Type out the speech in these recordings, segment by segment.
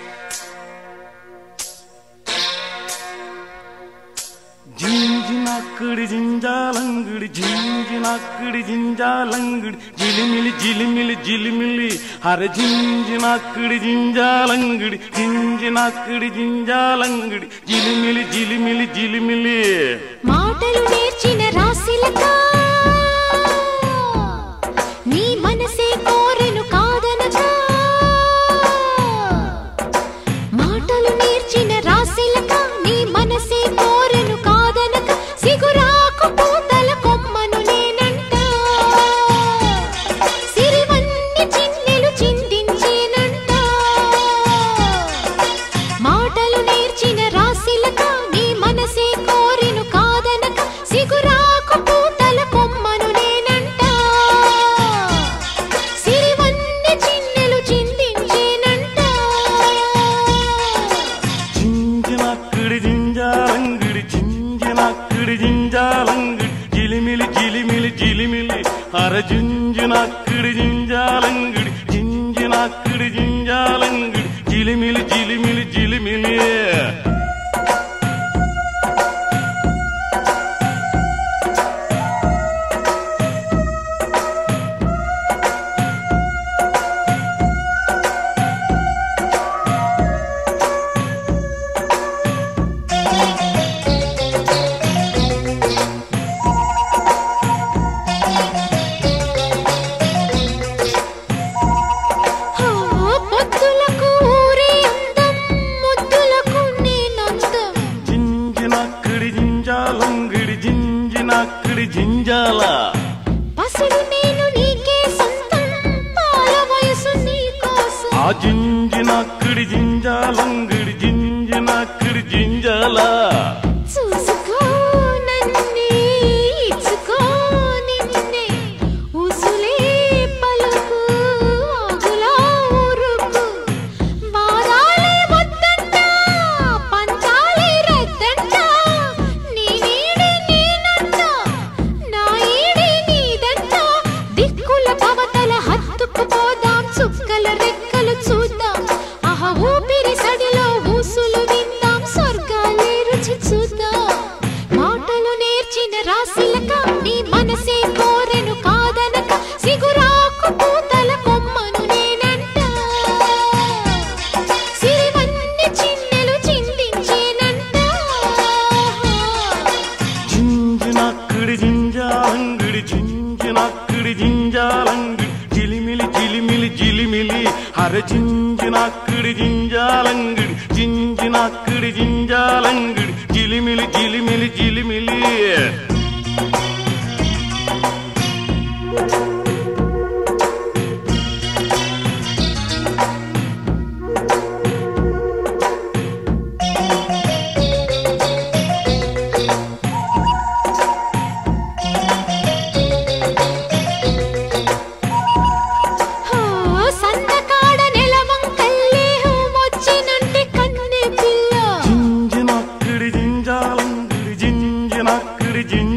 జింజినాక్కుడి జింజాలంగుడి జింజినాక్కుడి జింజాలంగుడి జిలిమిలి జిలిమిలి జిలిమిలి అరే జింజినాక్కుడి జింజాలంగుడి జింజినాక్కుడి జింజాలంగుడి జిలిమిలి జిలిమిలి జిలిమిలి మాటలు నేర్చిన రాసిలకా నీ మనసే కోరెను కాదనగా మాటలు నేర్చిన రాసిలకా నీ మనసే కోరెను కాదనగా సిగురాకు పూతల కొమ్మను నేనంట సిరివన్ని చిన్నెలు చిందించేనంట మాటలు నేర్చిన రాసిలకా నీ మనసే కోరెను కాదనగా సిగురాకు పూతల కొమ్మను నేనంట సిరివన్ని చిన్నెలు చిందించేనంట జింజినాక్కుడి జింజాలంగుడి జింజినాక్కుడి జింజాలంగుడి జిలిమిలి జిలిమిలి జిలిమిలి అరే జింజినాక్కుడి జింజాలంగుడి జింజినాక్కుడి జింజాలంగుడి జిలిమిలి జిలిమిలి జిలిమిలి పొద్దులకు ఊరే అందం ముద్దులకు నేనందం జింజినాక్కుడి జింజాలంగుడి జింజినాక్కుడి జింజాల పసిడి నేను నీకే సొంతం పాల వయసు నీకోసం ఆ జింజినాక్కుడి జింజాలంగుడి జింజినాక్కుడి జింజాల చూసుకో నన్నే ఇచ్చుకో నిన్నే ఉసులే పలుకు ఆగులా ఊరుకు బాధాలే వద్దంట పంచాలే రద్దంట నీ నీడే నేనంట నా ఈడే నీదంట దిక్కుల పవతల హత్తుకుపోదాం చుక్కల రెక్కలు చూద్దాం ఆహ ఊపిరి సడిలో ఊసులు విందాం స్వర్గాలే రుచి చూద్దాం మాటలు నేర్చిన రాసిలక నీ మనసే కోరెను కాదనక సిగురాకు పూతల కొమ్మను నేనంట సిరివన్ని చిన్నెలు చిందించేనంట జింజినాక్కుడి జింజాలంగుడి జింజినాక్కుడి జింజాలంగుడి జిలిమిలి జిలిమిలి జిలిమిలి అరే జింజినాక్కుడి జింజాలంగుడి జింజినాక్కుడి జింజాలంగుడి జిలిమిలి జిలిమిలి జిలిమిలి సందకాడ నెలవంకల్లే హోమొచ్చినంటే కన్నె పిల్ల జింజినాక్కుడి జింజాలంగుడి జింజినాక్కుడి జింజాల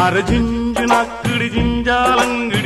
అర జింజు నక్కుడి జింజాలంగిడి